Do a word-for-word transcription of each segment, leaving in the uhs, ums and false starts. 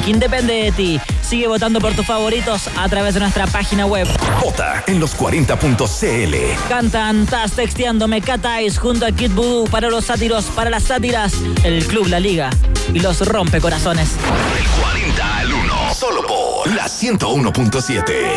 ranking depende de ti. Sigue votando por tus favoritos a través de nuestra página web. Vota en los cuarenta punto c l. Cantan Estás Texteándome, Cat Eyes junto a Kid Voodoo para los sátiros, para las sátiras, el Club La Liga y los Rompecorazones. Del cuarenta al uno, solo por la ciento uno punto siete.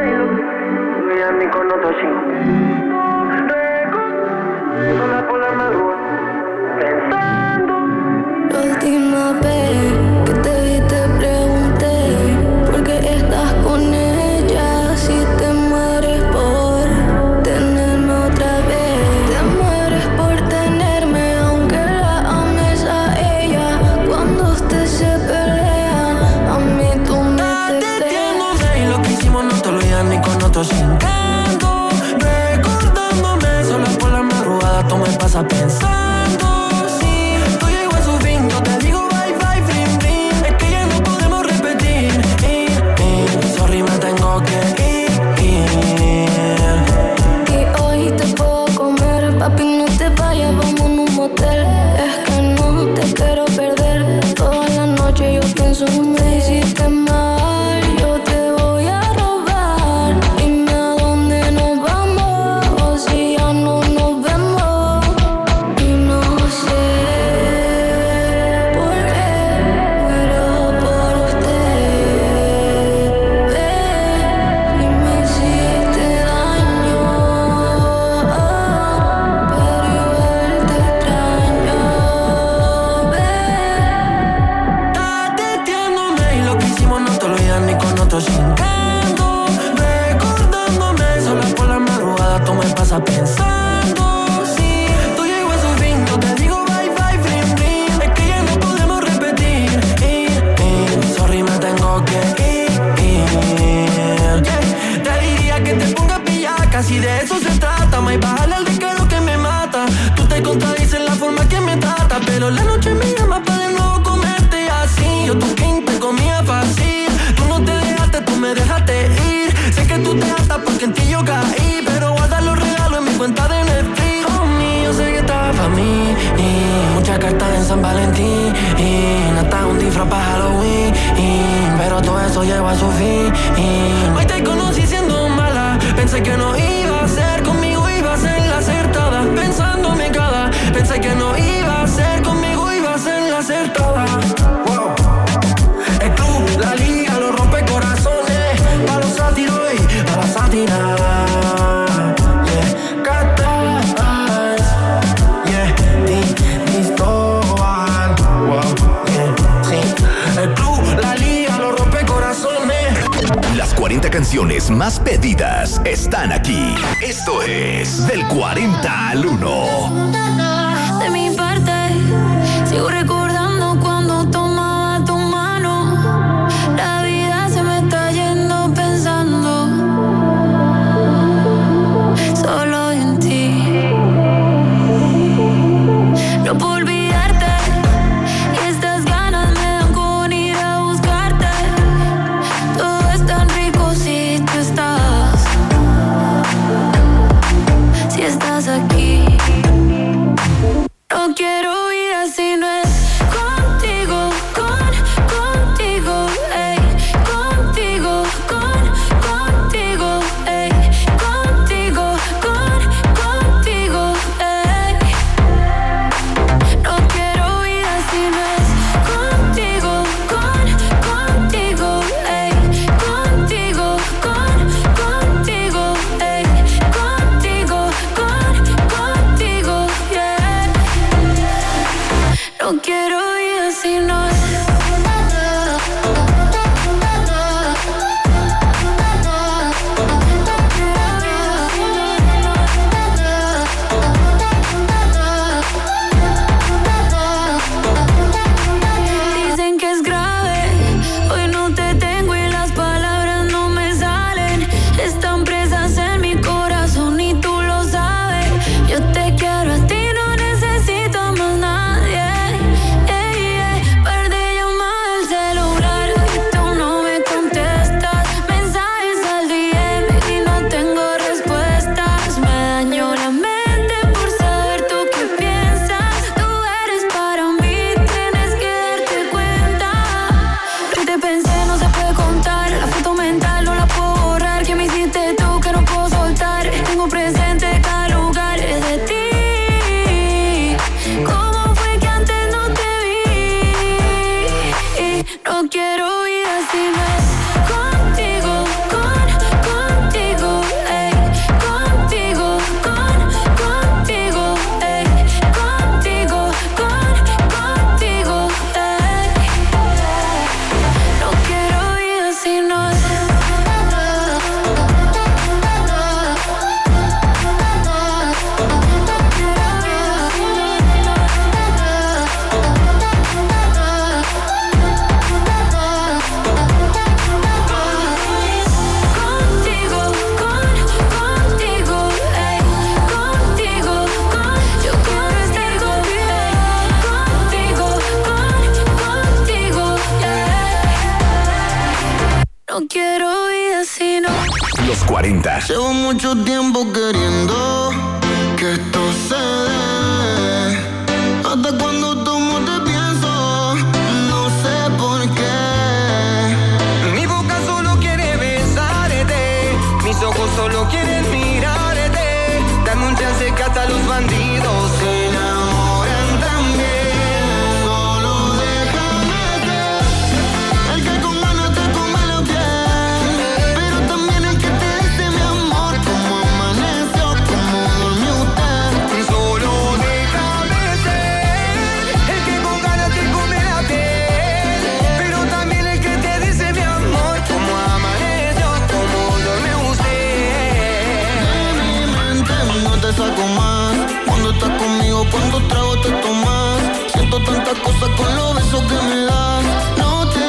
La última vez que te vi te pregunté ¿por qué estás con ella si te mueres por tenerme otra vez? Te mueres por tenerme aunque la ames a ella. Cuando ustedes se pelean a mí tú me te deteándome y lo que hicimos no te lo digas ni con otros cinco. Recordándome sola por la madrugada tú me pasas pensando. Papi, no te vayas, vamos en un motel. Es que no te quiero perder. Toda la noche yo pienso en me hiciste mal. Yo te voy a robar. Dime a dónde nos vamos. Si ya no nos vemos. Y no sé por qué muero por usted. Ve, y me hiciste daño. Chingando, recordándome sola por la madrugada tú me pasas pensando. Sí, tú llegó a su fin, yo te digo bye bye, bling bling. Es que ya no podemos repetir. Ir, ir, sorry, me tengo que ir. Yeah, te diría que te pongas pillaca, si de eso se trata. Más bájale al descaro que me mata. Tú te contradices la forma que me trata, pero la noche me llama para de nuevo comerte así. Yo tu king te comía fácil. Tú me dejaste ir. Sé que tú te hartas porque en ti yo caí, pero guarda los regalos en mi cuenta de Netflix. Oh, mí, yo sé que estaba pa' mí y muchas cartas en San Valentín y hasta un disfraz para Halloween y, pero todo eso llegó a su fin y, hoy te conocí siendo mala. Pensé que no iba a ser conmigo, iba a ser la acertada. Pensándome cada, pensé que no iba a ser conmigo, iba a ser la acertada. Wow. El club, la liga, los rompecorazones, para los sátiros y para la sátira. Yeah, Cat Eyes, yeah, Di- Cristóbal, wow, yeah, sí. El club, la liga, los rompecorazones. Las cuarenta canciones más pedidas están aquí. Esto es Del cuarenta al uno. De mi parte, sigo recordando cuando tomaba tu mano. La vida se me está yendo pensando solo en ti. No puedo olvidarte y estas ganas me dan con ir a buscarte. Todo es tan rico si tú estás, si estás aquí. No quiero vida sin él. Contigo, con, contigo, ey. Contigo, con, contigo, ey. Contigo, con, contigo, ey. No quiero vida sin él. No quiero vida sino Los cuarenta. Llevo mucho tiempo queriendo que esto se dé. Hasta cuando tomo te pienso, no sé por qué. Mi boca solo quiere besarte, mis ojos solo quieren mirarte. Dame un chance que hasta los bandidos se enamoran también. Solo déjame ser el que con ganas te come la piel, pero también el que te dice mi amor, cómo amaneció, cómo durmió usted. Solo déjame ser el que con ganas te come la piel, pero también el que te dice mi amor, cómo amaneció, cómo duerme usted. De mi mente no te saco más. Cuando estás conmigo, cuántos tragos te tomas. Siento tantas cosas con los besos que me das. No te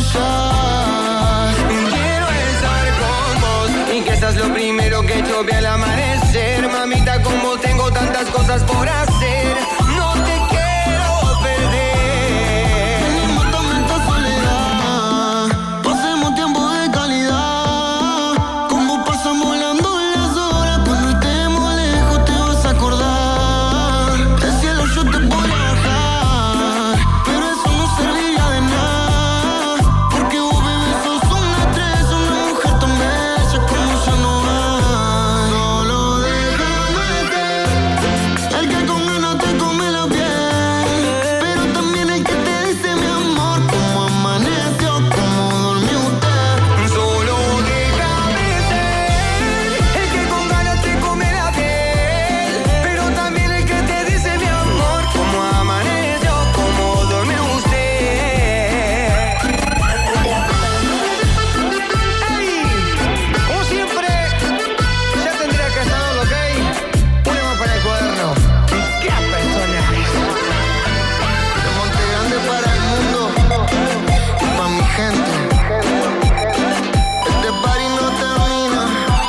vayas. Quiero estar con vos y que seas lo primero que yo ve al amanecer. Mamita, como tengo tantas cosas por hacer, no te quiero perder. Mátame esta soledad. Pasemos tiempo de calidad. Como pasan volando las horas. Cuando estemos lejos te vas a acordar. Del cielo yo te voy a bajar, pero eso no serviría de nada. Porque vos, bebé, sos una estrella, una mujer tan bella como yo no hay. Solo déjame ser el que con ganas te come la piel, pero también el que te dice mi amor, cómo amaneció, cómo durmió usted. Solo déjame ser el que con ganas te come la piel, pero también el que te dice mi amor, cómo amaneció, cómo duerme usted. Ey, como siempre, ya tendría que estar ok. Una más para el cuaderno. ¡Qué personaje! De Monte Grande para el mundo y pa' mi gente. Este party no termina.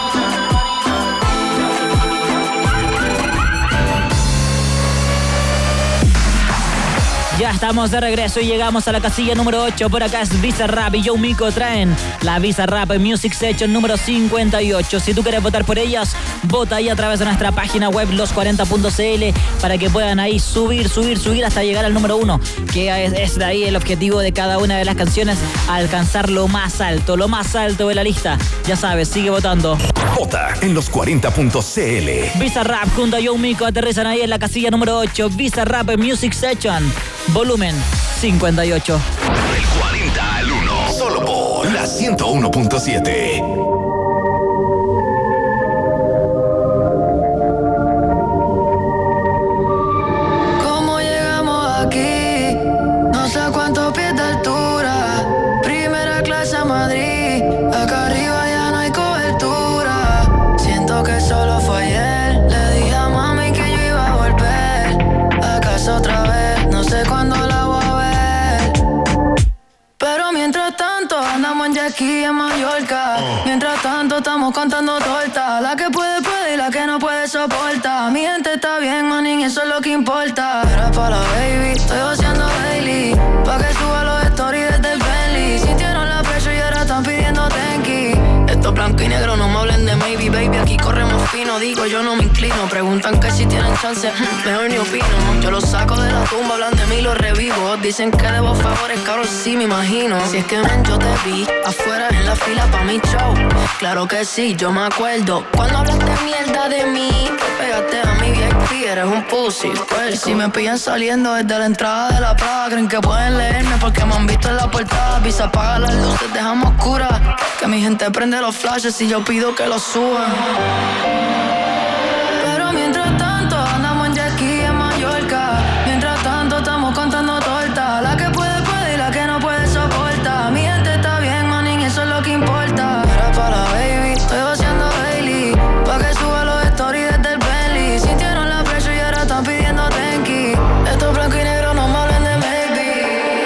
Ya estamos de regreso y llegamos a la casilla número ocho. Por acá es Bizarrap y Joe Mico traen la Bizarrap Music Session número cincuenta y ocho. Si tú quieres votar por ellas, vota ahí a través de nuestra página web los cuarenta punto c l para que puedan ahí subir, subir, subir hasta llegar al número uno, que es, es de ahí el objetivo de cada una de las canciones, alcanzar lo más alto, lo más alto de la lista. Ya sabes, sigue votando. Vota en los cuarenta punto c l. Bizarrap junto a Joe Mico aterrizan ahí en la casilla número ocho. Bizarrap Music Session, volumen cincuenta y ocho. Del cuarenta al uno. Solo por la ciento uno punto siete. ¿Cómo llegamos aquí? No sé a cuántos pies de altura. Primera clase a Madrid. Acá arriba ya no hay cobertura. Siento que solo fue ayer. Le dije a mami que yo iba a volver a casa otra vez. No sé cuándo la voy a ver. Pero mientras tanto andamos en jet ski en Mallorca. Mientras tanto estamos contando tortas. La que puede puede y la que no puede soporta. Mi gente está bien, manín, eso es lo que importa. Era para la baby, estoy haciendo Bailey, pa' que suba los stories desde el Bentley. Sintieron la presión y ahora están pidiendo tenki. Esto blanco y negro, no me hablen de maybe, baby. Aquí corremos fino, digo, yo no me inclino. Preguntan que si tienen chance, mejor ni opino. Yo los saco de la tumba, hablan de mí, los revivo. Dicen que debo favores, cabrón, sí me imagino. Si es que ven, yo te vi afuera en la fila pa' mi show. Claro que sí, yo me acuerdo cuando hablaste mierda de mí. Te pegaste a mi V I P, eres un pussy. Pues si me pillan saliendo desde la entrada de la Prada, creen que pueden leerme porque me han visto en la portada. Pisa, apaga las luces, dejamos oscuras. Que mi gente prende los flashes y yo pido que los suban. Pero mientras tanto andamos en jet ski en Mallorca. Mientras tanto estamos contando tortas. La que puede puede y la que no puede soporta. Mi gente está bien, manín, eso es lo que importa. Era para la baby, estoy haciendo Bailey. Pa' que suba los stories desde el Bentley. Sintieron la presión y ahora están pidiendo tenki. Estos blanco y negro no me hablen de maybe.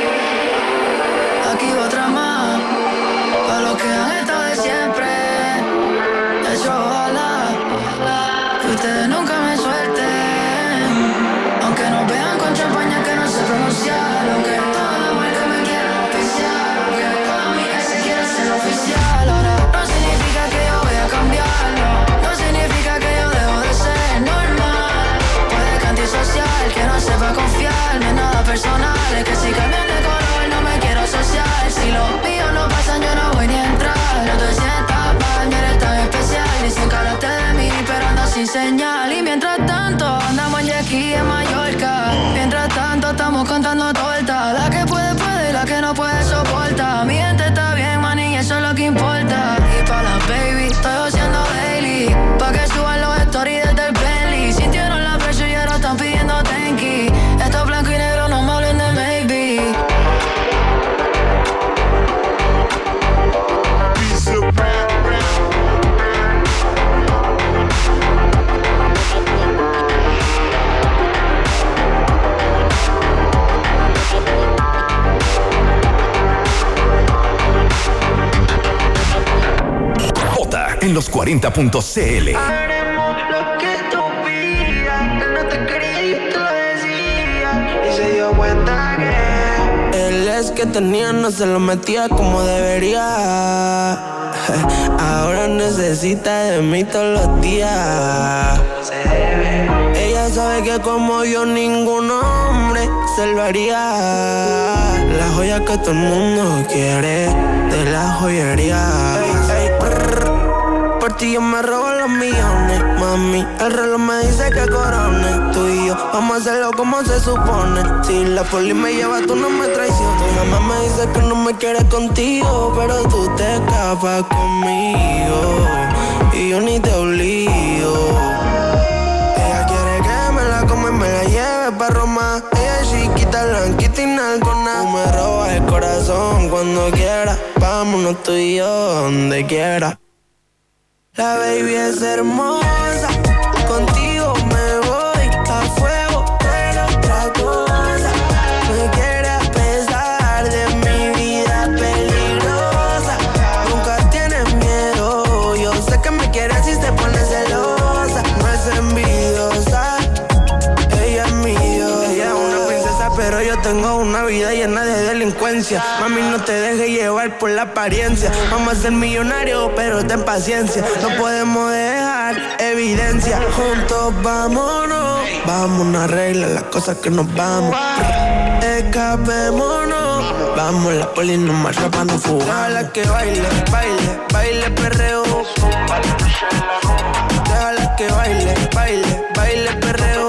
Aquí va otra más, pa' los que han estado de siempre. De hecho, ojalá que ustedes nunca me suelten. Aunque nos vean con champaña que no sé pronunciar. Aunque toda la marca me quieran oficial. Aunque toda mi ex se quiera ser oficial. Ahora no significa que yo voy a cambiarlo. No significa que yo dejo de ser normal. Puede que antisocial, que no sepa confiar. No es nada personal, es que si cambian de color no me quiero asociar. Si los míos no pasan yo no voy ni a entrar. No te sientas mal, no eres tan especial. Dicen que hablaste de mí pero ando sin señal. Y mientras tanto andamos en jet ski en Mallorca. Mientras tanto estamos contando tortas. La que puede puede y la que no puede soporta. Mi gente está bien, man, y eso es lo que importa. Y pa' las baby estoy haciendo Bailey. Pa' que suban los stories desde el Bentley. Sintieron la presión y ahora están pidiendo tenki. Esto blanco y negro no me hablen de maybe. Vota en los cuarenta punto c l. Haremos lo que tú pidas. Él no te quería, yo te lo decía. Y se dio cuenta que el es que tenía no se lo metía como debería. Ahora necesita de mí todos los días. Ella sabe que como yo ningún hombre se lo haría. La joya que todo el mundo quiere de la joyería. Ey, ey, prrr, por ti yo me robo los millones, mami. El reloj me dice que corone. Tú y yo vamos a hacerlo como se supone. Si la poli me lleva, tú no me traiciones. Tu mamá me dice que no me quiere contigo, pero tú te escapas conmigo y yo ni te obligo. Ella quiere que me la coma y me la lleve pa' Roma. Ella es chiquita, blanquita y nalgona. Tú me robas el corazón cuando quieras. Vámonos tú y yo donde quiera. La baby es hermosa, contigo me voy a fuego, pero otra cosa. Me quiere a pesar de mi vida peligrosa. Nunca tienes miedo, yo sé que me quieres si te pones celosa. No es envidiosa, ella es mi Dios. Ella es una princesa, pero yo tengo una vida llena de delincuencia. Mami, no te dejes llevar por la apariencia. Vamos a ser millonarios, pero ten paciencia. No podemos dejar evidencia. Juntos vámonos, vámonos a arreglar las cosas que nos vamos. Escapémonos, vamos, la poli nos marcha pa' no fugar. Déjala que baile, baile, baile perreo. Déjala que baile, baile, baile perreo.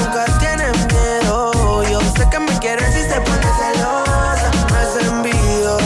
Quieres si se pone celosa, no es envidia.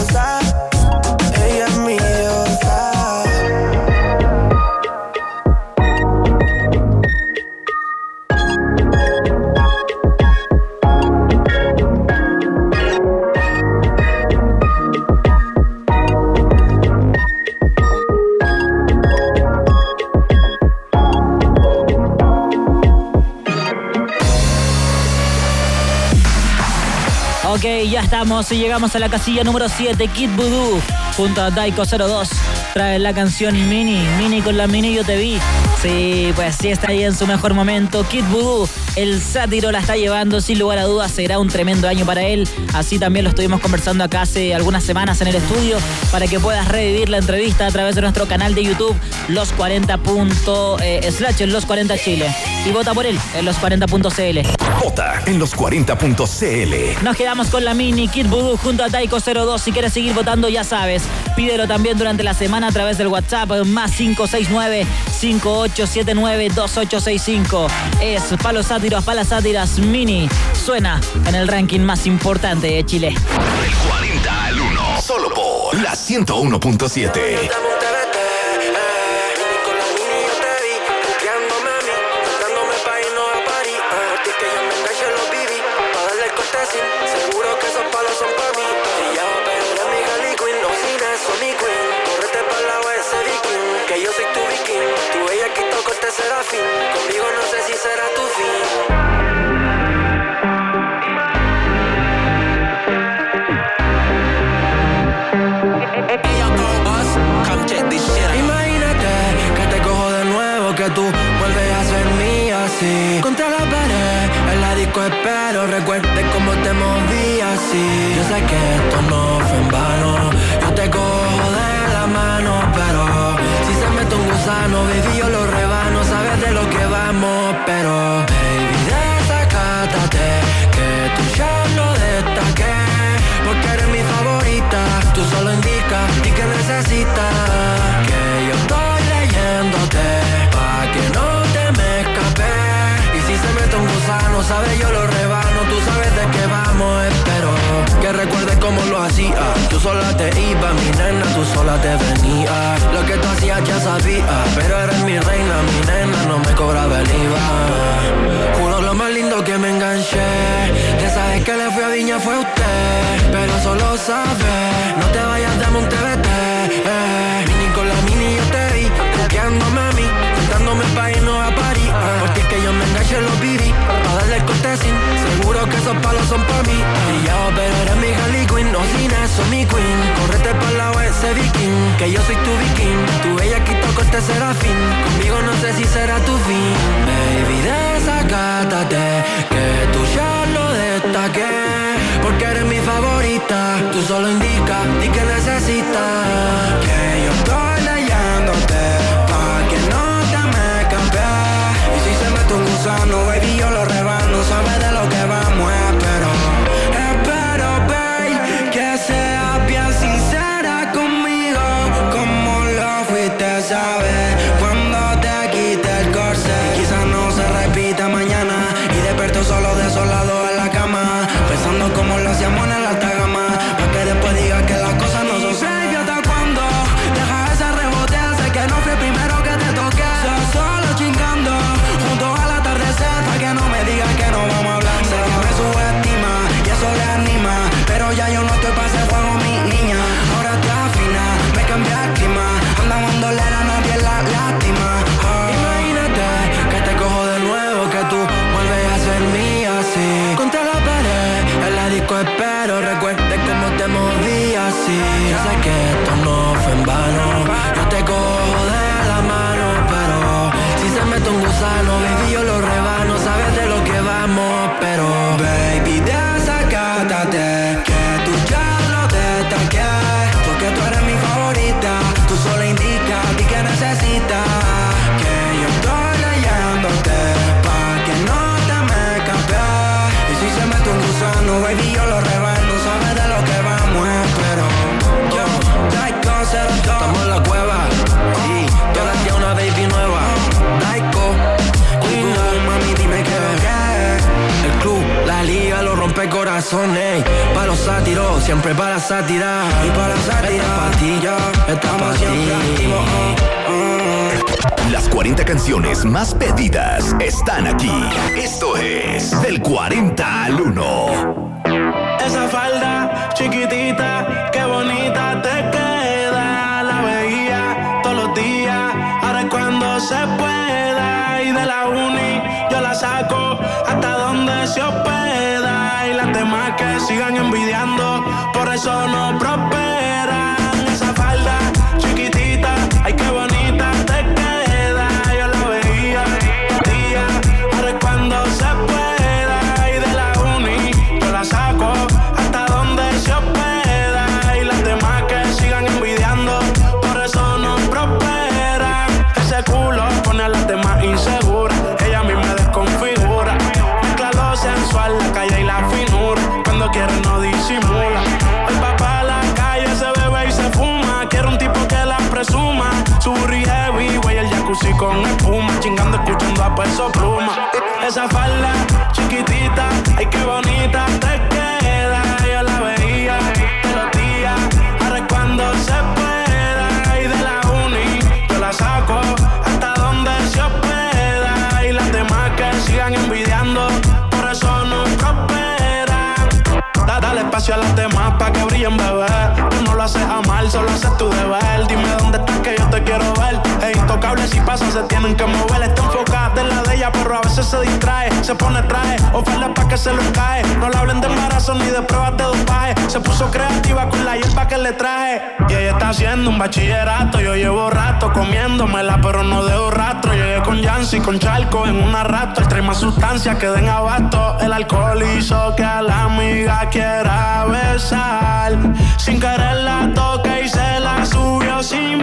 Ok, ya estamos y llegamos a la casilla número siete. Kid Voodoo junto a Daiko cero dos trae la canción Mini. Mini con la Mini yo te vi. Sí, pues sí está ahí en su mejor momento. Kid Voodoo, el sátiro la está llevando sin lugar a dudas. Será un tremendo año para él. Así también lo estuvimos conversando acá hace algunas semanas en el estudio para que puedas revivir la entrevista a través de nuestro canal de YouTube Los cuarenta. Eh, slash en Los cuarenta Chile. Y vota por él en Los cuarenta punto c l. Vota en Los cuarenta punto c l. Nos quedamos con la Mini, Kid Voodoo junto a Daiko cero dos. Si quieres seguir votando, ya sabes, pídelo también durante la semana a través del WhatsApp más cinco seis nueve, cinco ocho siete nueve, dos ocho seis cinco. Es pa' los sátiros, pa' las sátiras. Mini suena en el ranking más importante de Chile. Del cuarenta al uno, solo por la ciento uno punto siete. Seguro que esos palos son pa' mí. Ella va a pegar a mi Harley Quinn. No cine, Sonic Queen. Córrete pa'l lado ese viking. Que yo soy tu viking. Tu bella quito corte serafín. Conmigo no sé si será tu fin. Imagínate que te cojo de nuevo, que tú vuelves a ser mía, así. Contra la pared, en la disco espero. Recuerde cómo te movías, así. Yo sé que esto no fue en vano. Yo te cojo de la mano, pero si se mete un gusano, baby, yo lo rebano. Sabes de lo que vamos, pero baby, desacátate, que tú ya lo destaqué. Porque eres mi favorita, tú solo indicas y que necesitas. Que yo estoy leyéndote, pa' que no te me escape. Y si se mete un gusano, sabes, yo lo rebano. Tú sabes de qué vamos, espero que recuerdes cómo lo hacía. Tú sola te ibas, mi nena, tú sola te venías. Lo que tú hacías ya sabía, pero eres mi reina, mi nena, no me cobraba el I V A. Juro lo más lindo que me enganché. De esa vez que le fui a Viña fue usted, pero solo sabes, no te vayas de Montevete. Eh, Mini con la Mini yo te vi, truqueándome a mí, tentándome pa' irnos a París. Porque es que yo me enganché en los bibis, pa' darle el cortesín. Seguro que esos palos son pa' mí. Brillado, pero eres mi Harley Quinn, no sin eso mi queen. Córrete pa'l lado ese viking, que yo soy tu viking. Tu bella quito corte serafín, conmigo no sé si será tu fin. Baby, desacátate, que tú ya lo destaqué. Porque eres mi favorita, tú solo indicas y que necesitas. Que yo estoy leyéndote, pa' que no te me escapes. Y si se mete un gusano, baby, yo lo rebano. Sabes de lo que vamos, espero. Espero, baby, que seas bien sincera conmigo, como lo fuiste, ¿sabes? Cuando te quite el corset, quizás no se repita mañana. Y desperto solo desolado en la cama, pensando como lo hacíamos en la alta gama, pa' que después digas que las cosas no son sanas. Baby, ¿hasta cuándo? Deja ese rebote, sé que no fui el primero que te toqué. Yo solo chingando, junto al atardecer, pa' que no me digas que no vamos a hablar. Sé que me subestima, y eso le anima, pero ya yo no estoy pa' ese juego, mi niña. Ahora está fina, me cambié el clima, andamos en dolera, nadie la lástima. Oh. Imagínate que te cojo de nuevo, que tú vuelves a ser mía, así. Contra la pared, en la disco espero, recuerde cómo te movías, así. Yo sé que esto no fue en vano, yo te cojo de la mano, pero si se mete un gusano, baby, yo lo rebano. Sabes de lo que vamos, pero baby, desacátate, que tú ya lo destaqué. Porque tú eres mi favorita, tú solo indicas y que necesitas. Que yo estoy leyéndote, pa' que no te me escapes. Y si se mete un gusano, baby, yo lo rebano. Sabes de lo que vamos, espero. Yo, Daiko cero dos, estamos en la cueva. Sí, yo la tengo una baby nueva. Daiko, Queen, mami, dime qué ves. El club, la liga, lo rompe corazones. Pa' los sátiros, siempre para la sátira. Y para la sátira, esta pa' ti, yo, esta pa' ti. Las cuarenta canciones más pedidas están aquí. Esto es Del cuarenta al uno. Esa falda chiquitita, qué bonita te queda. La veía todos los días, ahora es cuando se pueda. Y de la uni yo la saco hasta donde donde se hospeda y las demás que sigan envidiando, por eso no prosperan. Esa falda chiquitita, ay qué bonita te queda, yo la veía, tía, ahora es cuando se pueda y de la uni yo la saco hasta donde se hospeda y las demás que sigan envidiando, por eso no prosperan. Ese culo pone a las demás inseguras, ella a mí me desconfigura, mezcla lo sensual, la calle y la finura, cuando quiere no disimula. El papá a la calle se bebe y se fuma, quiere un tipo que la presuma, su burri heavy, güey, el jacuzzi con espuma, chingando escuchando a Peso Pluma. Esa falda chiquitita, ay qué bonita te queda, yo la veía todos los días, ahora es cuando se pueda y de la uni yo la saco hasta donde se hospeda y las demás que sigan envidiando, por eso no prosperan. Da, dale espacio a las demás pa' que brillen, bebé. Tú no lo haces a mal, solo haces tu deber. Dime dónde estás que yo te quiero ver. Es intocable, si pasa se tienen que mover. Está enfocada en la de ella, pero a veces se distrae. Se pone traje, oferta pa' que se lo cae. No le hablen de embarazo ni de pruebas de dopaje. Se puso creativa con la hierba que le traje. Y ella está haciendo un bachillerato. Yo llevo rato comiéndomela, pero no dejo rastro. Llegué con Yancy, con Charco en una rato. El trae más sustancias que den abasto. El alcohol hizo que a la amiga quiera besar. Sin querer la toca y se la subió sin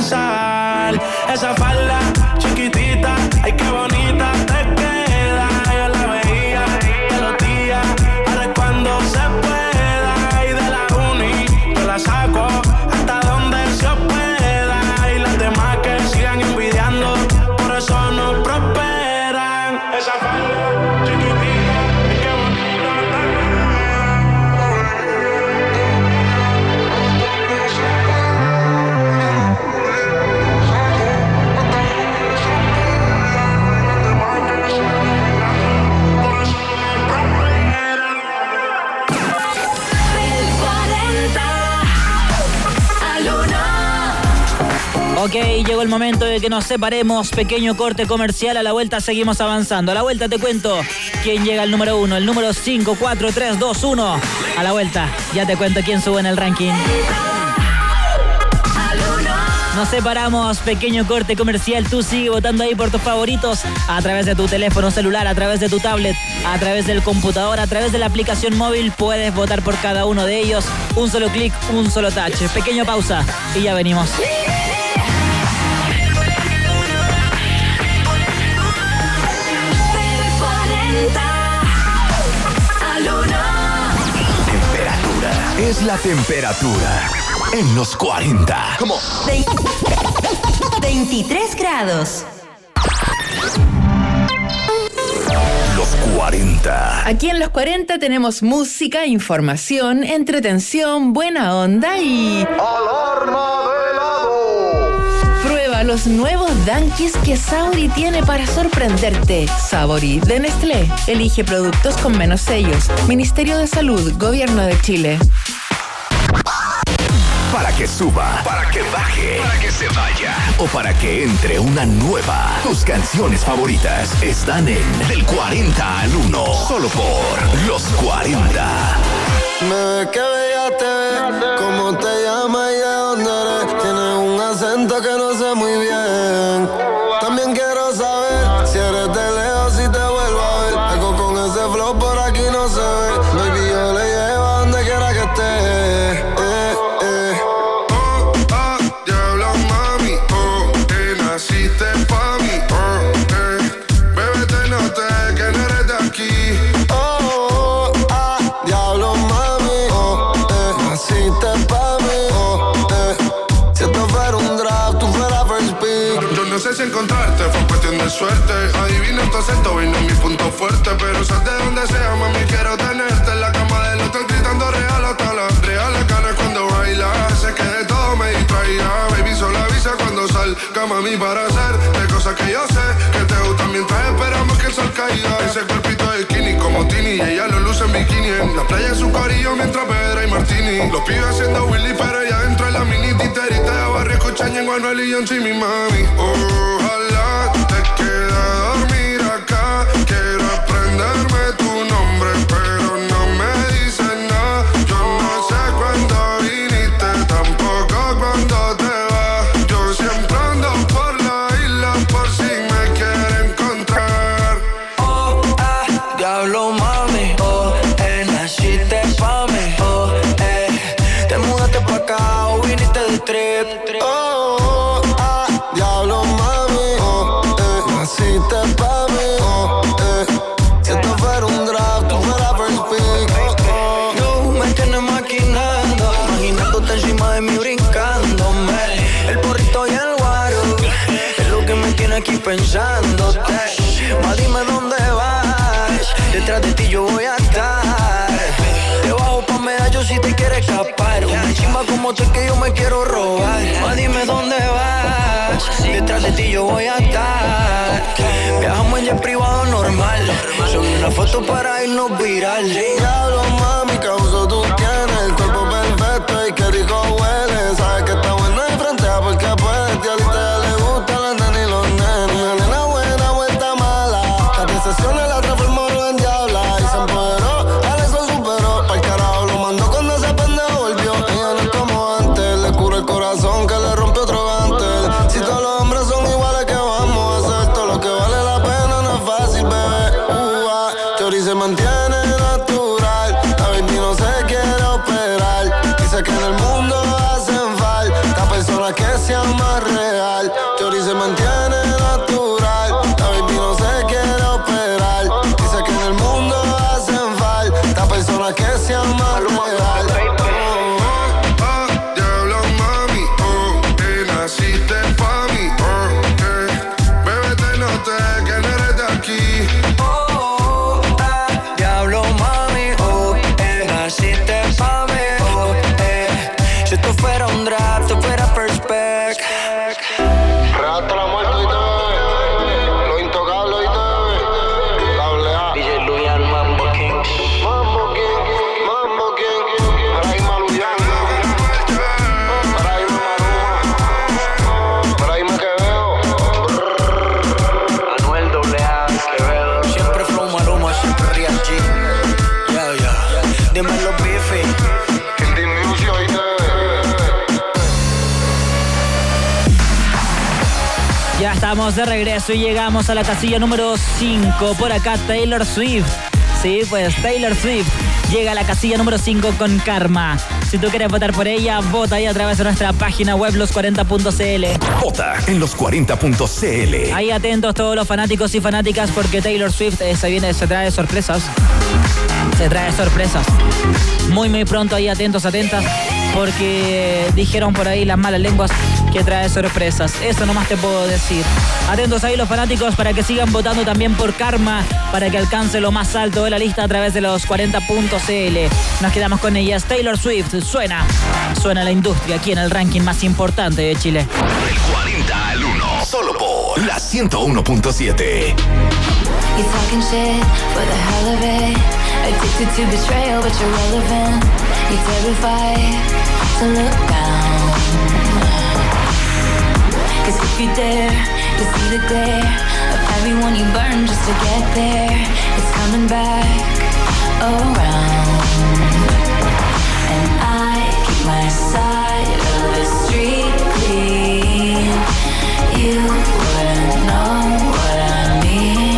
pensar. Esa falda chiquitita, ay qué bonita te queda. Yo la veía todos los días, ahora es cuando se pueda y de la uni yo la saco hasta donde se hospeda y las demás que sigan envidiando, por eso no prosperan. Esa falda chiquitita, ay qué bonita te Ok, llegó el momento de que nos separemos. Pequeño corte comercial. A la vuelta seguimos avanzando. A la vuelta te cuento quién llega al número uno. El número cinco, cuatro, tres, dos, uno. A la vuelta ya te cuento quién sube en el ranking. Nos separamos, pequeño corte comercial. Tú sigue votando ahí por tus favoritos a través de tu teléfono celular, a través de tu tablet, a través del computador, a través de la aplicación móvil. Puedes votar por cada uno de ellos. Un solo clic, un solo touch. Pequeña pausa y ya venimos. Temperatura. Es la temperatura en los cuarenta. ¿Cómo? veintitrés grados. Los cuarenta. Aquí en los cuarenta tenemos música, información, entretención, buena onda y... ¡Alarma de helado! Prueba los nuevos Dunkies que Sauri tiene para sorprenderte. Sauri de Nestlé. Elige productos con menos sellos. Ministerio de Salud, Gobierno de Chile. Para que suba, para que baje, para que se vaya o para que entre una nueva. Tus canciones favoritas están en Del cuarenta al uno. Solo por Los cuarenta. Bebé, qué bella te ves, cómo te llamas y de dónde eres. Tienes un acento que no sé muy bien. También quiero saber si eres de lejos, si te vuelvo a ver. Algo con ese flow por aquí no se ve. Baby, yo le llevo a donde quiera que esté. Eh, eh. Oh, ah, diablo, mami, oh, que naciste pa' mí, oh, eh. Bebé, te noté que no eres de aquí. Oh, ah, diablo, mami, oh, eh. Naciste pa' mí, oh, eh. Si esto fuera un draft, tú fueras first pick. Yo no sé si encontrarte fue cuestión de suerte. Adivino tu acento, vino mi punto fuerte. Pero sal de donde sea, mami, quiero tenerte en la cama del hotel gritando real hasta la real. La cara cuando baila, sé que de todo me distraía. Baby, solo avisa cuando salga, mami, para hacer de cosas que yo sé que te gustan mientras esperamos que el sol caiga. Ese cuerpito de skinny como Tini, y ella lo luce en bikini. En la playa en su corillo mientras Pedra y Martini. Los pibes haciendo Willy, pero ella dentro de la mini titerita de barrio escuchan en Anuel y John, mi mami. Ojalá te quede a dormir acá. Quiero aprenderme tu nombre me quiero robar. Ma, dime dónde vas, detrás de ti yo voy a estar. Viajamos en jet privado normal, subí una foto para irnos viral. Diablo, mami, causo tú tienes el cuerpo perfecto y qué rico huele. Sabes que está bueno y frontea porque puedes. Y a usted le gustan las nenas y los nenes. Una nena buena, vuelta mala. Las decepciones la transformaron en diabla y se empoderó, a eso superó. Pa'l carajo lo mandó cuando ese pendejo volvió. Ella no es como antes, le cura el corazón que le rompe otro gante. Si todos los hombres son iguales, ¿qué vamos a hacer? Todo lo que vale la pena no es fácil, bebé. Uh, ah. Chori se mantiene natural, la baby no se quiere operar. Dice que en el mundo hacen falta personas que sean más real. Chori se mantiene natural, la baby no se quiere operar. Dice que en el mundo hacen falta personas que sean más real. Ya estamos de regreso y llegamos a la casilla número cinco. Por acá Taylor Swift. Sí, pues Taylor Swift llega a la casilla número cinco con Karma. Si tú quieres votar por ella, vota ahí a través de nuestra página web los cuarenta punto c l. Vota en los cuarenta punto c l. Ahí atentos todos los fanáticos y fanáticas porque Taylor Swift eh, se viene, se trae sorpresas. Se trae sorpresas. Muy, muy pronto ahí atentos, atentas. Porque dijeron por ahí las malas lenguas que trae sorpresas. Eso nomás te puedo decir. Atentos ahí los fanáticos para que sigan votando también por Karma, para que alcance lo más alto de la lista a través de los cuarenta punto c l. Nos quedamos con ellas. Taylor Swift suena. Suena la industria aquí en el ranking más importante de Chile. Del cuarenta al uno. Solo por la ciento uno punto siete. You talking shit for the hell of it. Addicted to betrayal, but you're relevant. You're terrified to look down. Cause if you dare to see the glare of everyone you burn just to get there, it's coming back around. And I keep my side of the street clean. You wouldn't know what I mean.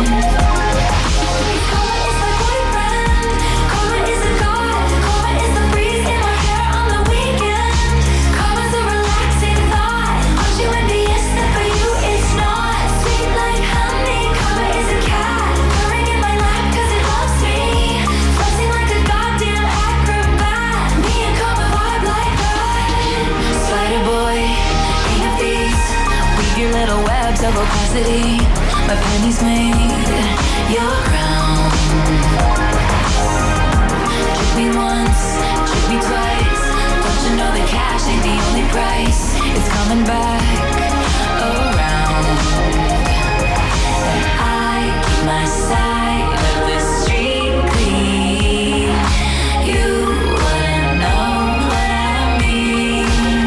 Of opacity, my pennies made your crown. Trick me once, trick me twice. Don't you know the cash ain't the only price? It's coming back around. And I keep my side of the street clean. You wouldn't know what I mean.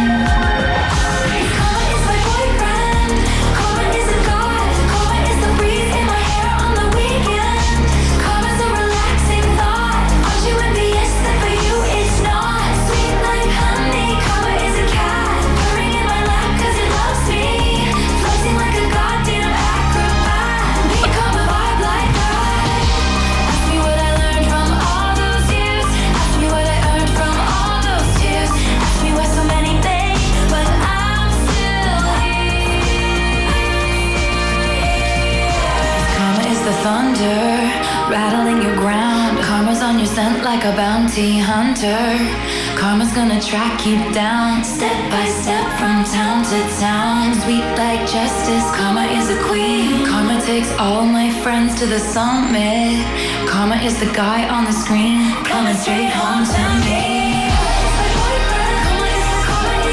Thunder, rattling your ground. Karma's on your scent like a bounty hunter. Karma's gonna track you down, step by step from town to town. Sweet like justice, karma is a queen. Karma takes all my friends to the summit. Karma is the guy on the screen, coming straight home to me. Karma is the, karma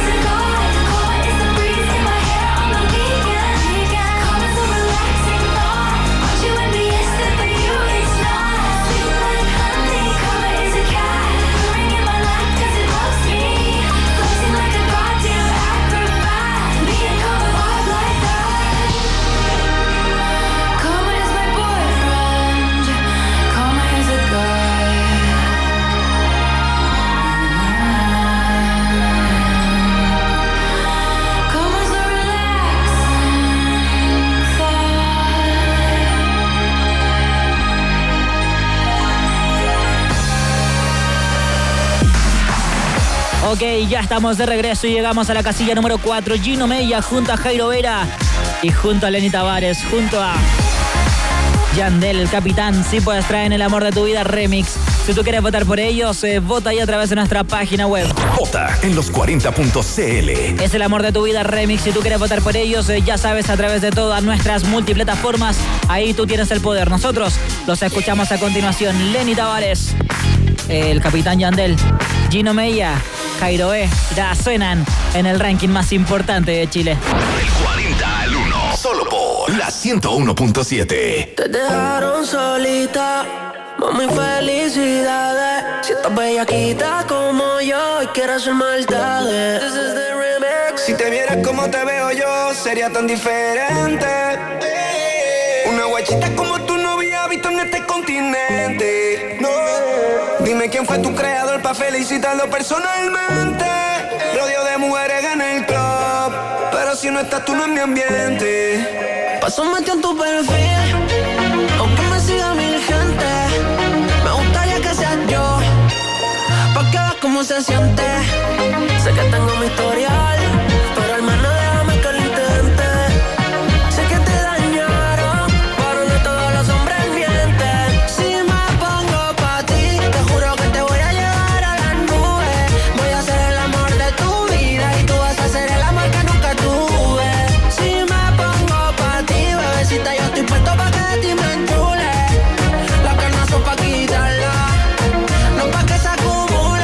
Ok, ya estamos de regreso y llegamos a la casilla número cuatro. Gino Mella junto a Jairo Vera y junto a Lenny Tavares, junto a Yandel, el capitán. Si puedes traer en El Amor de tu Vida remix. Si tú quieres votar por ellos, eh, vota ahí a través de nuestra página web. Vota en los cuarenta punto c l. Es El Amor de tu Vida remix. Si tú quieres votar por ellos, eh, ya sabes, a través de todas nuestras multiplataformas. Ahí tú tienes el poder. Nosotros los escuchamos a continuación. Lenny Tavares, el capitán Yandel, Gino Mella, Jairo E. Ya suenan en el ranking más importante de Chile. Del cuarenta al uno, solo por la ciento uno punto siete. Te dejaron solita, mami, felicidades. Si estás bellaquita como yo y quieres hacer maldades. This is the remix. Si te vieras como te veo yo, sería tan diferente. Una guachita como tú no había visto en este continente. No. Dime quién fue tu creador para felicitarlo personalmente. Rodeo de mujeres en el club, pero si no estás tú no es mi ambiente. Paso metido en tu perfil, aunque me siga mil gente. Me gustaría que seas yo, pa' que veas cómo se siente. Sé que tengo mi historial, pero al menos déjame que lo intente. Sé que te dañaron, pero no todos los hombres mienten. Si me pongo pa' ti, te juro que te voy a llevar a las nubes. Voy a ser el amor de tu vida y tú vas a ser el amor que nunca tuve. Si me pongo pa' ti, bebecita, yo estoy puesto pa' que de ti me enchule. Las ganas son pa' quitarla, no pa' que se acumule.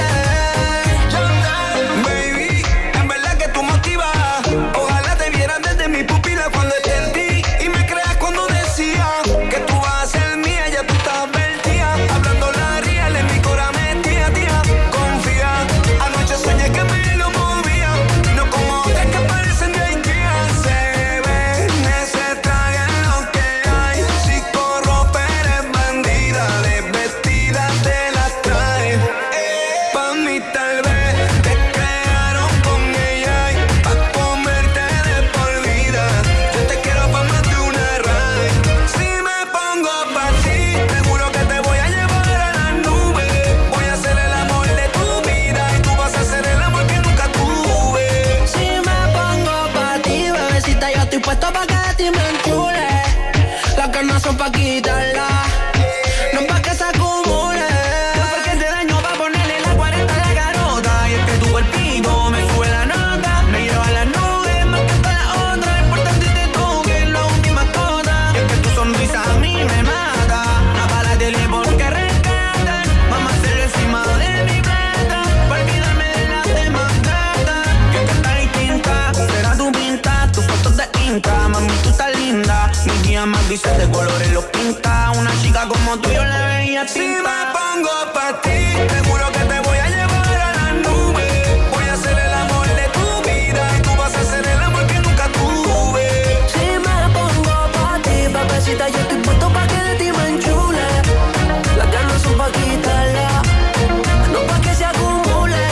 Baby, en verdad que tú motivas. Ojalá te vieran desde mi pupila cuando esté en ti. Y me creas cuando decía que tú vas a ser mía, ya tú estás advertida. Hablando la real en mi cora metía, tía. Confía, anoche soñé que me lo movía. No como otras que parecen de Ikea. Se ven ese traje en lo que hay. Si corro pero es bandida, desvestida te las trae. Pa' mí tal vez te crearon con ella y pa' comerte de por vida. Yo te quiero pa' más de una ride. Si me pongo pa' ti, te juro que te voy a llevar a las nubes. Voy a ser el amor de tu vida y tú vas a ser el amor que nunca tuve. Si me pongo pa' ti, bebecita, yo estoy puesto pa' que de ti me enchule. Las ganas son pa' quitarla, no pa' que se acumule. Porque te daño pa' ponerle la cuarenta a la garota. Y es que tu cuerpito me sube la nota, me lleva a las nubes más que todas las otras. Importante te toque la última cosa. Y es que tu sonrisa a mí me mata. La bala de tele porque rescatan. Vamos a hacerlo encima de mi plata, pa' olvidarme de las demás gatas. Que es que está distinta, será tu pinta, tus fotos de Insta. Mami, tú estás linda, mis días más grises de colores los pinta. Una chica como tú yo la veía tinta. Si me pongo pa' ti, te juro que te voy a llevar a las nubes. Voy a ser el amor de tu vida y tú vas a ser el amor que nunca tuve. Si me pongo pa' ti, bebecita, yo estoy puesto pa' que de ti me enchule. Las ganas son pa' quitarla, no pa' que se acumule.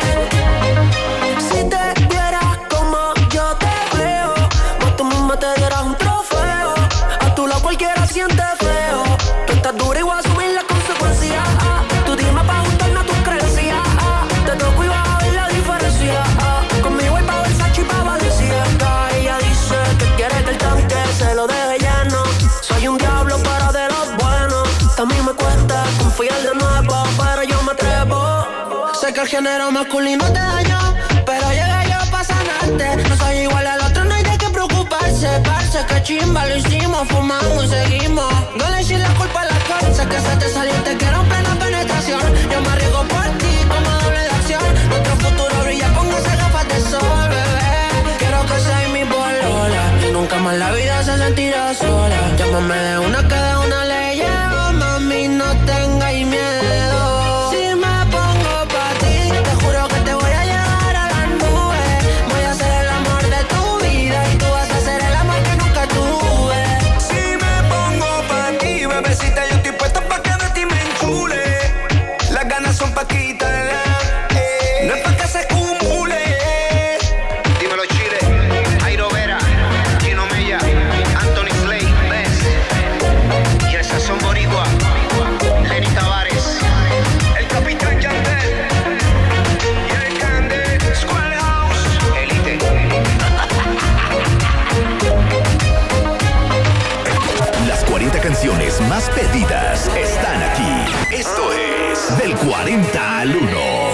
Si te vieras como yo te veo, vos tú misma te dieras un trofeo. A tu lado cualquiera siente feo. Tú estás dura y voy a asumir las consecuencias. Tú dime pa' ajustarme a tus creencias. Te toco y vas a ver la diferencia. Conmigo hay pa' Versace y pa' Balenciaga. Ella dice que quiere que el tanque se lo deje lleno. Soy un diablo pero de los buenos. También me cuesta confiar de nuevo, pero yo me atrevo. Sé que el género masculino te dañó, pero llegué yo pa' sanarte. No soy igual al otro, no hay de qué preocuparse. Parce, que chimba, lo hicimos, fumamos y seguimos. No le eches la culpa a la cara. Sé que se te salió y te quiero en plena penetración. Yo me arriesgo por ti, como doble de acción. Nuestro futuro brilla con esas gafas de sol, bebé. Quiero que seas mi polola y nunca más la vida se sentirá sola. Llámame de una que de una le llevo, mami, no tengáis miedo. Si me pongo pa' ti, te juro que te voy a llevar a las nubes. Voy a ser el amor de tu vida y tú vas a ser el amor que nunca tuve. Si me pongo pa' ti, bebecita, yo estoy puesto pa' que de ti me enchule. Las ganas son pa' quitarla, eh. No es pa' que se acumule. Dímelo Chile, Jairo Vera, Gino Mella, Anthony Slay, Bess. Y esas son boricua, Lenny Tavares, el capitán Yandel y el Candel. cuarenta al uno.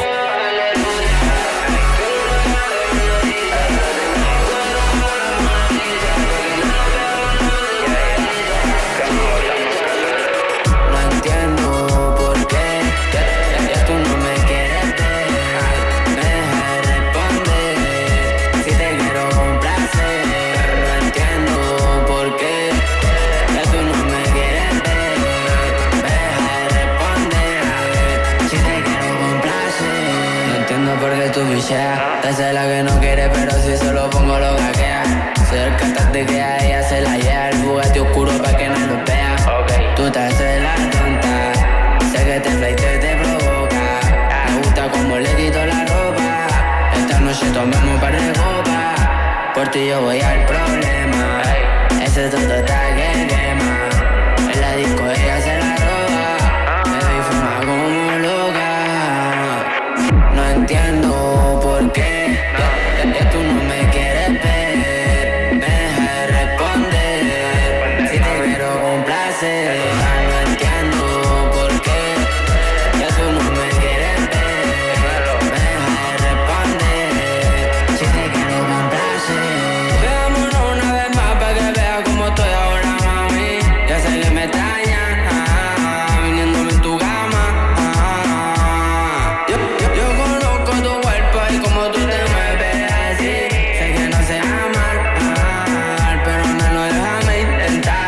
Esa es la que no quiere, pero si se lo pongo lo gaquea. Soy el cantante que a ella se la lleva. El Bugatti oscuro pa' que no lo vea. Okay. Tú te haces la tonta, sé que te flaite te provoca. Me gusta como le quito la ropa. Esta noche tomemos un par de copas. Por ti yo voy al problema. Ese tonto está que quema. En la disco ella se la roba. Me doy fuma como loca. No entiendo por qué que tú no me quieres ver. Me deja de responder si te quiero complacer. No entiendo por qué que tú no me quieres ver. Me deja de responder si te quiero complacer. Veámonos una vez más para que veas cómo estoy ahora, mami. Ya sé que me extrañas, ah, viniéndome en tu cama. Ah, yo, yo, yo conozco tu cuerpo y como tú te mueves así. Sé que no se ama, ah, pero no lo déjame intentar.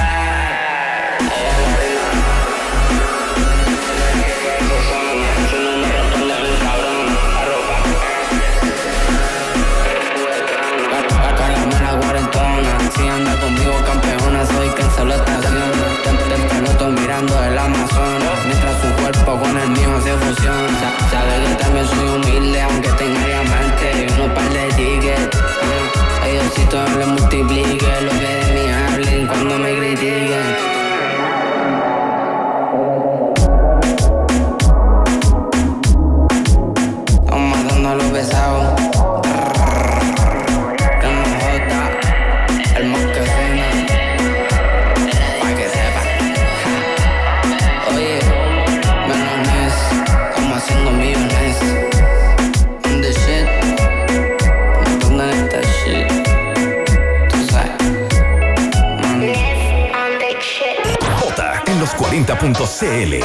Cárgame la cuarentona, si anda conmigo campeona, soy quien se lo estaciona. Temprano estoy mirando el Amazonas, mientras su cuerpo con el mío se fusiona. Sa- Sabe que también soy humilde, aunque tenga diamantes y unos par de tickets. Ah, ay, Diosito no le multiplique lo que de mí hablen cuando me critiquen. Estamos matando a los pesados. Que no joda, el más que cena. Pa' que sepa. Oye, melones, estamos haciendo millones. On the shit, matando en esta shit. Tú sabes, man. Jota en los cuarenta punto c l.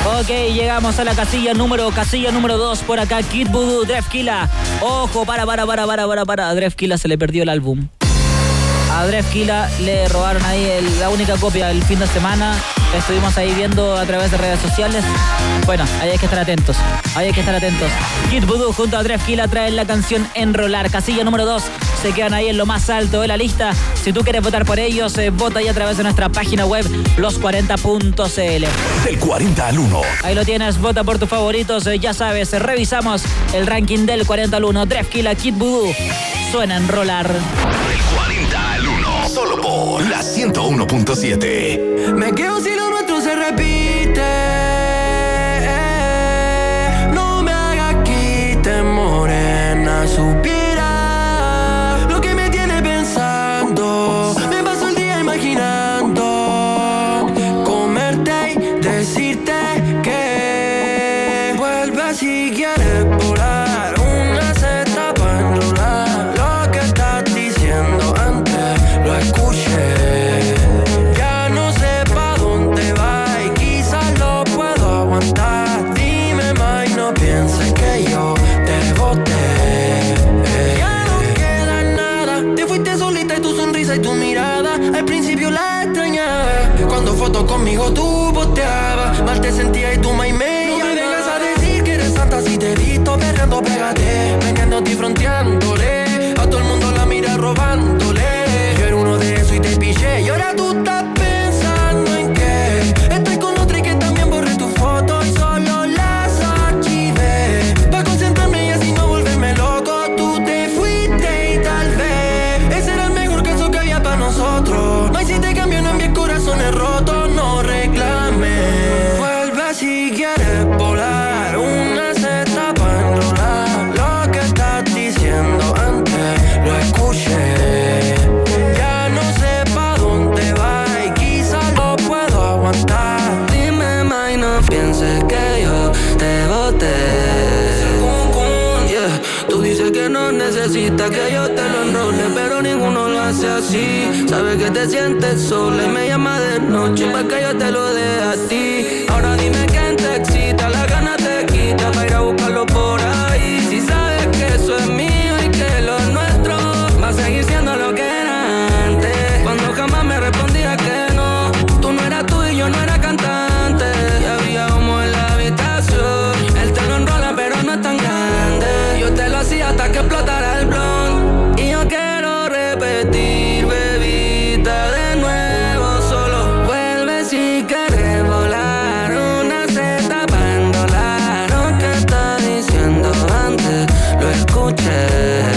Ok, llegamos a la casilla número casilla número dos por acá. Kid Voodoo, Drefkila. Ojo, para, para, para, para, para, para. A Drefkila se le perdió el álbum. A Drefkila le robaron ahí el, la única copia el fin de semana. Estuvimos ahí viendo a través de redes sociales. Bueno, ahí hay que estar atentos. Ahí hay que estar atentos. Kid Voodoo junto a Drefkila traen la canción Enrolar. Casilla número dos. Se quedan ahí en lo más alto de la lista. Si tú quieres votar por ellos, eh, vota ahí a través de nuestra página web los cuarenta punto c l. Del cuarenta al uno. Ahí lo tienes, vota por tus favoritos. Eh, ya sabes, eh, revisamos el ranking del cuarenta al uno. Drefkila, Kid Voodoo. Suena Enrolar. Del cuarenta al uno. Solo por la ciento uno punto siete. Me quedo si lo nuestro se repite. No me hagas quite, morena, supiera lo que me tiene pensando. Me paso el día imaginando comerte y decirte que vuelve si quieres volar. Una seta para enrolar. Lo que estás diciendo antes lo escuché. Ya no sé pa' dónde va y quizás lo puedo aguantar. Dime más y no pienses que yo te boté. Ya no queda nada. Te fuiste solita y tu sonrisa y tu mirada. Al principio la extrañaba. Cuando fotos conmigo tú posteabas. Mal te sentía y tú más y me No me vengas a decir que eres santa si te he visto perreando, pégate. Meneándote y fronteándole. A todo el mundo la mira robándole. Yo era uno de esos y te pillé. Y ahora tú estás pensando en que estoy con otra y que también borré tu foto y solo las archivé. Pa' concentrarme y así no volverme loco. Tú te fuiste y tal vez ese era el mejor caso que había para nosotros. No hay si te cambio, no envíes corazones rotos. No reclames. Vuelve si quieres volar. Una seta pa' enrolar. Lo que estás diciendo antes lo escuché. Ya no sé pa' dónde va y quizás lo puedo aguantar. Dime más y no pienses que yo te boté. Yeah. Tú dices que no necesitas que yo te lo enrole, pero ninguno lo hace así. Sabes que te sientes sola y me llama de noche pa' que yo te lo dé a ti. Ahora dime quién te excita, la gana te quita pa' ir a buscarlo por ahí. Si sabes que eso es mío y que lo nuestro va a seguir siendo lo que era antes. Cuando jamás me respondía que no. Tú no eras tú y yo no era cantante. Y había humo en la habitación. Él te lo enrola pero no es tan grande. Yo te lo hacía hasta que explotara el blond. Y yo quiero repetir, bebita, de nuevo. Solo vuelve si quieres volar. Una seta pa' enrolar. Lo que estás diciendo antes lo escuché.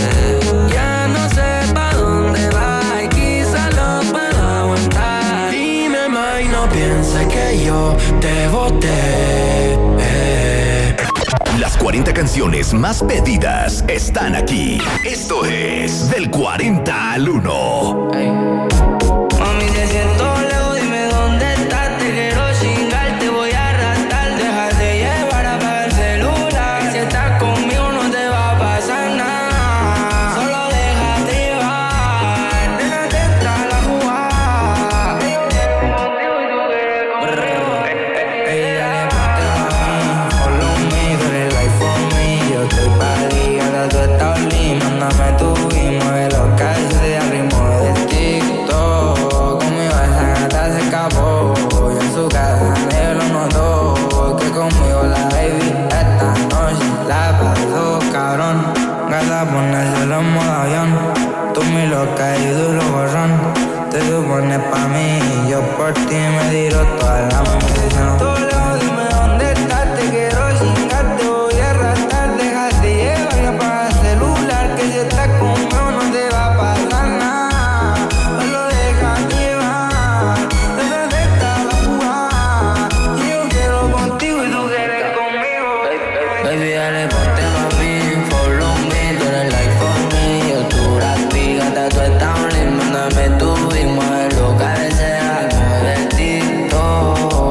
Ya no sé pa' dónde va y quizás lo puedo aguantar. Dime más y no pienses que yo te boté. Las cuarenta canciones más pedidas están aquí. Esto es Del cuarenta al uno. Mami, te siento lejos, dime dónde estás. Te quiero chingar, te voy a arrastrar. Déjate llevar, apaga el celular. Si estás conmigo no te va a pasar nada. Solo déjate llevar. Déjate estar la jugada. Ey, dale, ponte mami. Follow me, tú eres life for me. Yo estoy pa' ti, ahora tú estás lindo. Mándame tu y mueve lo que hace al ritmo del TikTok. Conmigo esa gata se escapó y en su casa nadie lo notó. Que conmigo la baby esta noche la pasó cabrón. Gata ponérselo en modo avión. Tú mi loca y duro borrón. Te supones pa' mí y yo por ti me tiro toda la munición. Tú lejos, dime dónde estás. Te quiero chingar, te voy a arrastrar. Déjate llevar y apaga el celular. Que si estás conmigo no te va a pasar nada. Solo déjate llevar. Déjate estar la jugada. Y yo quiero contigo y tú quieres conmigo. Baby, dale, ponte pa' mí. Follow me, tú eres like for me. Yo tú la pigata, tú estás lindo. Mándame tu y mueve lo que deseas. Mueve el TikTok.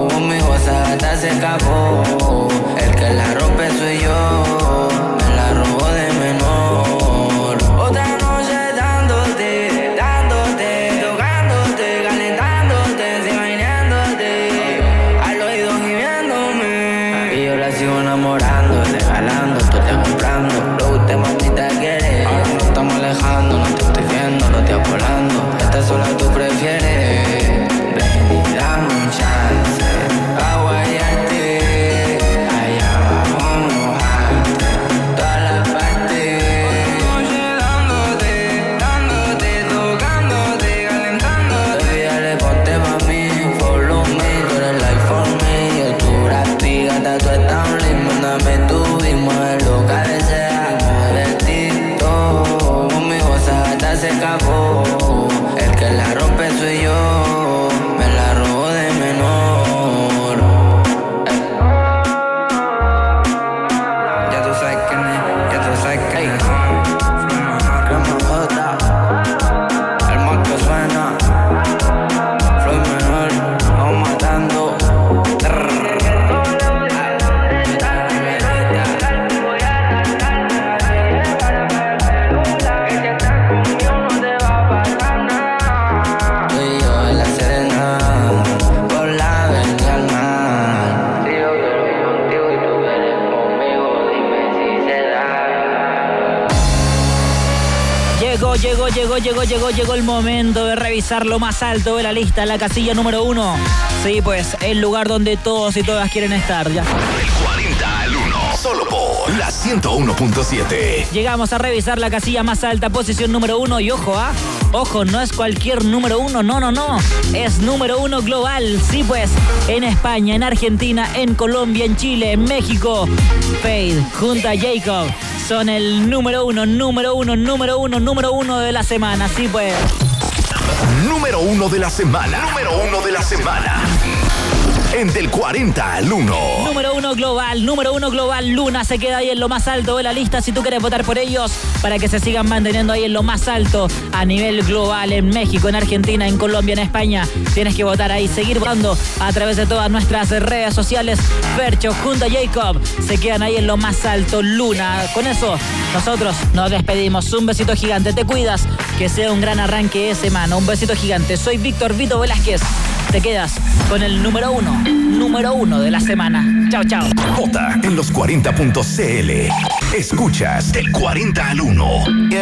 llegó, llegó, llegó, llegó, llegó el momento de revisar lo más alto de la lista, la casilla número uno. Sí, pues, el lugar donde todos y todas quieren estar, ya. Del cuarenta al uno, solo por la ciento uno punto siete. Llegamos a revisar la casilla más alta, posición número uno, y ojo, ¿ah? Ojo, no es cualquier número uno, no, no, no. Es número uno global, sí, pues, en España, en Argentina, en Colombia, en Chile, en México. Fade, junto a Jacob, son el número uno, número uno, número uno, número uno de la semana, sí, pues. Número uno de la semana. Número uno de la semana. En Del cuarenta al uno. Número uno global, número uno global. Luna se queda ahí en lo más alto de la lista. Si tú quieres votar por ellos, para que se sigan manteniendo ahí en lo más alto a nivel global, en México, en Argentina, en Colombia, en España, tienes que votar ahí, seguir votando a través de todas nuestras redes sociales. Fercho junto a Jacob se quedan ahí en lo más alto. Luna, con eso nosotros nos despedimos. Un besito gigante, te cuidas, que sea un gran arranque de semana. Un besito gigante. Soy Víctor Vito Velázquez. Te quedas con el número uno, número uno de la semana. Chao, chao. Vota en los cuarenta punto c l. Escuchas Del cuarenta al uno.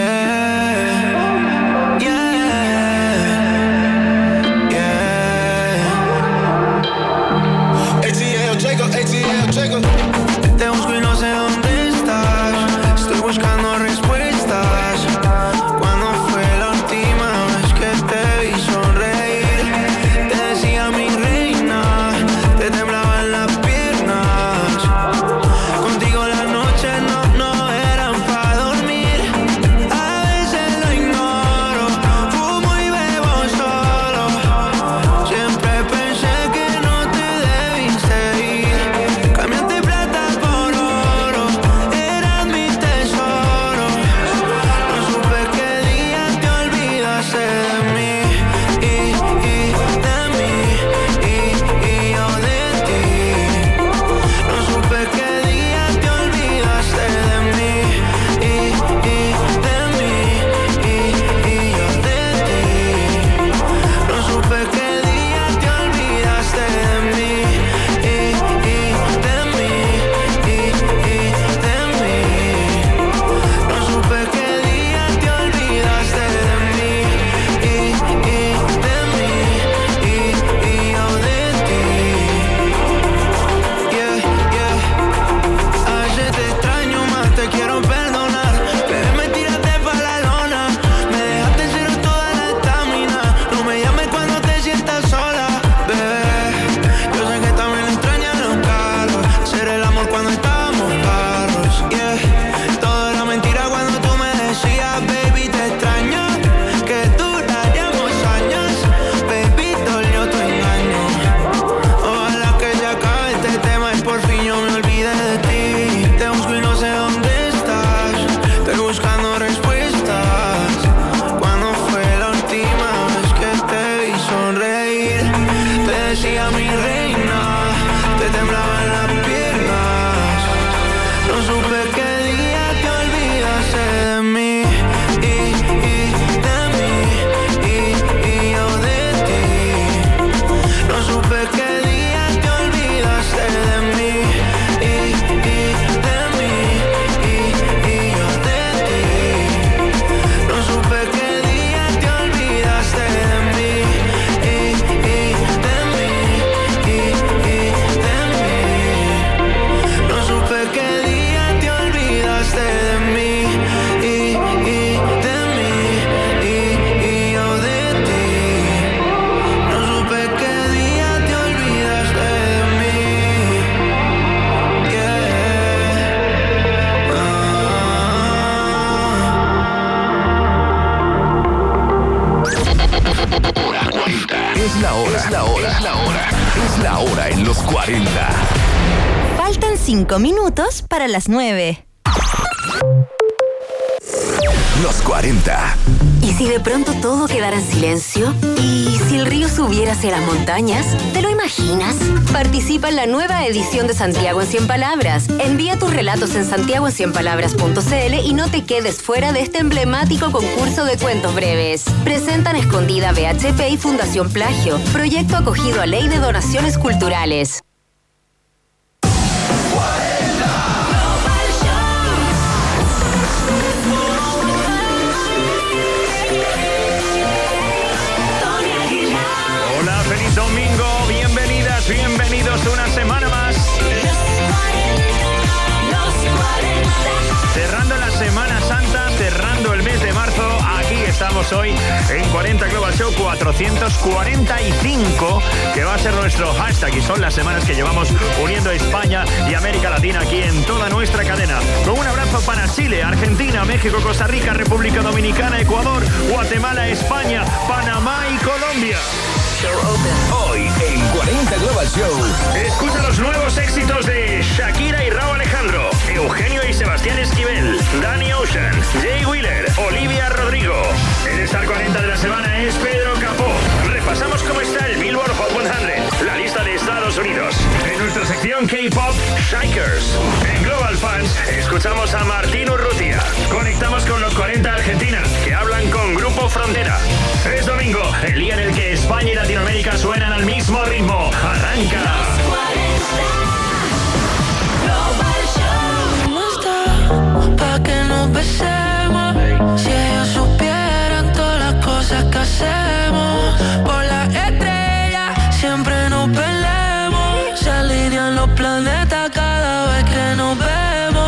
Yeah, yeah, yeah. A T L Jacob, A T L Jacob. Te busco y no sé dónde estás. Estoy buscando respuestas. ¿Cuándo fue la última vez que te vi sonreír? Te decía mi reina, te temblaban las piernas. Contigo las noches no, no eran pa' dormir. A veces lo ignoro, fumo y bebo solo. Siempre pensé que no te debiste ir. Cambiaste plata por oro, eras mi tesoro. No supe qué día te olvidaste de mí y, y de mí y, y yo de ti. No supe qué día te olvidaste de mí y, y de mí y, y yo de ti. No supe qué día te olvidaste de mí y, y de mí y, y de mí. No supe qué día te olvidaste de mí y, y de mí y, y yo de ti. Yeah, yeah. A veces te extraño más, te quiero perdonar. Bebé, me tiraste pa' la lona, me dejaste en cero toda la estamina. No me llames cuando te sientas sola, bebé. Yo sé que también extrañas los carros, hacer el amor cuando estábamos barros. Yeah, todo era mentira cuando tú me decías, baby, te extraño, que duraríamos años. Baby, dolió tu engaño. Ojalá que se acabe este tema y por fin yo me olvide de ti. Te busco y no sé dónde estás. Estoy buscando respuestas. ¿Cuándo fue la última vez que te vi sonreír? Te decía mi reina, te temblaban las piernas. No supe qué día te olvidaste de mí y, y de mí y, y yo de ti. No supe qué día te olvidaste de mí y, y de mí y, y yo de ti. No supe qué día te olvidaste de mí y, y de mí y, y de mí. No supe qué día te olvidaste de mí y, y de mí y, y yo de ti. No supe qué día te olvidaste de mí. Yeah. Es la hora. Es la hora. Es la hora. Es la hora en los cuarenta. Faltan cinco minutos para las nueve. Los cuarenta. ¿Y si de pronto todo quedara en silencio? ¿Y si el río subiera hacia las montañas? ¿Te lo imaginas? Participa en la nueva edición de Santiago en cien palabras. Envía tus relatos en santiago en cien palabras punto c l y no te quedes fuera de este emblemático concurso de cuentos breves. Presentan Escondida B H P y Fundación Plagio, proyecto acogido a Ley de Donaciones Culturales. celebramos hoy en cuarenta Global Show cuatrocientos cuarenta y cinco, que va a ser nuestro hashtag, y son las semanas que llevamos uniendo España y América Latina aquí en toda nuestra cadena. Con un abrazo para Chile, Argentina, México, Costa Rica, República Dominicana, Ecuador, Guatemala, España, Panamá y Colombia. Hoy en cuarenta Global Show. Escucha los nuevos éxitos de Shakira y Rauw Alejandro, Eugenio y Sebastián Esquivel, Danny Ocean, Jay Wheeler, Olivia Rodrigo. El Star cuarenta de la semana es Pedro Capó. Repasamos cómo está el Billboard Hot cien, la lista de Estados Unidos. En nuestra sección K-Pop, Shakers. En Global Fans, escuchamos a Martín Urrutia. Conectamos con los cuarenta Argentina, que hablan con Grupo Frontera. Es domingo, el día en el que España y Latinoamérica suenan al mismo ritmo. ¡Arranca! Pa' que nos besemos. Si ellos supieran todas las cosas que hacemos. Por la estrella siempre nos peleamos. Se alinean los planetas cada vez que nos vemos.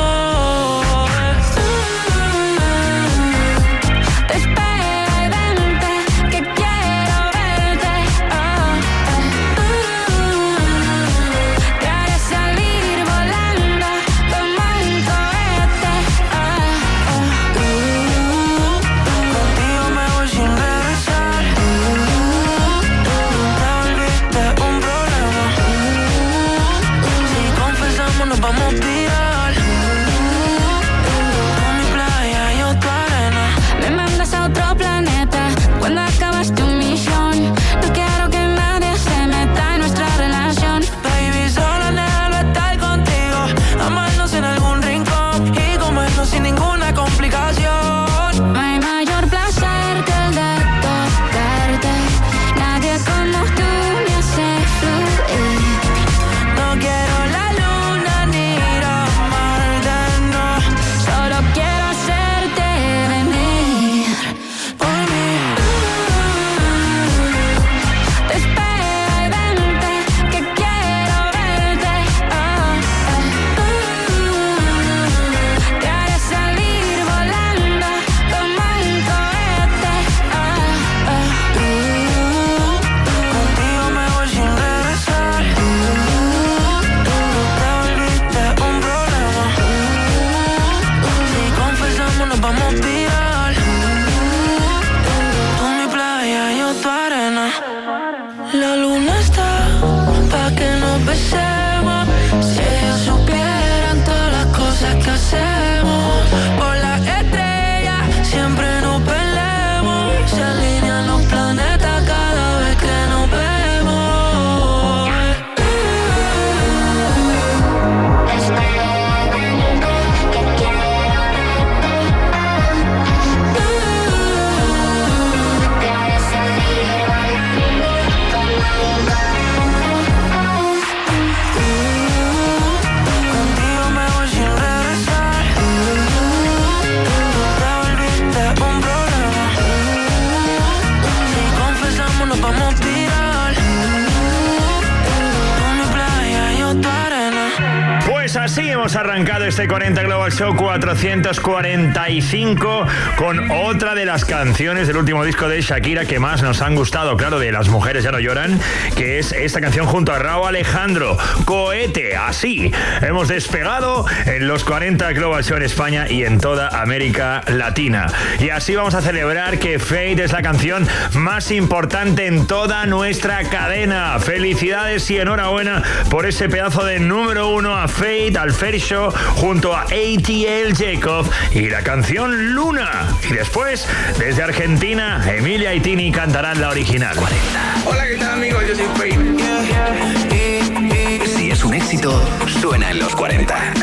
Te espero y vente, que quiero verte. Oh, oh. Te haré salir volando como un cohete. Oh, oh. Contigo me voy sin regresar. Te volviste un problema. Si confesamos nos vamos viral. Tú mi playa, yo tu arena. Me mandas a otro planeta cuando acabas tu misión. No quiero que nadie se meta en nuestra relación. Baby, solo anhelo estar contigo, amarnos en algún rincón y comernos sin ninguna complicación. No hay mayor placer que el de tocarte. Nadie como tú me hace fluir. No quiero la luna ni ir a Marte, no. Solo quiero hacerte venir por mí. Te espero y vente, que quiero verte. Oh, oh. Te haré salir volando como un cohete. Oh, oh. Contigo me voy sin regresar. Te volviste un problema. Si confesamos nos vamos viral. Tú mi playa, yo tu arena. La luna está pa' que nos besemos. Si ellos supieran todas las cosas que hacemos. Por la estrella siempre nos peleamos. Se alinean los planetas cada vez que nos vemos. Contigo me voy sin regresar. Te volviste un problema. Si confesamos nos vamos viral. Tú mi playa, yo tu arena. Pues así hemos arrancado este cuarenta Global Show cuatrocientos cuarenta y cinco con otra de las canciones del último disco de Shakira que más nos han gustado, claro, de Las Mujeres Ya No Lloran, que es esta canción junto a Rauw Alejandro, Cohete. Así hemos despegado en los cuarenta Global Show en España y en toda América Latina. Y así vamos a celebrar que Fate es la canción más importante en toda nuestra cadena. Felicidades y enhorabuena por ese pedazo de número uno a Fate, al Fair Show, junto a A T L Jacob y la canción Luna. Y después, desde Argentina, Emilia y Tini cantarán la original. Hola, ¿qué tal, amigos? Yo soy Fate. Si es un éxito, suena en los cuarenta.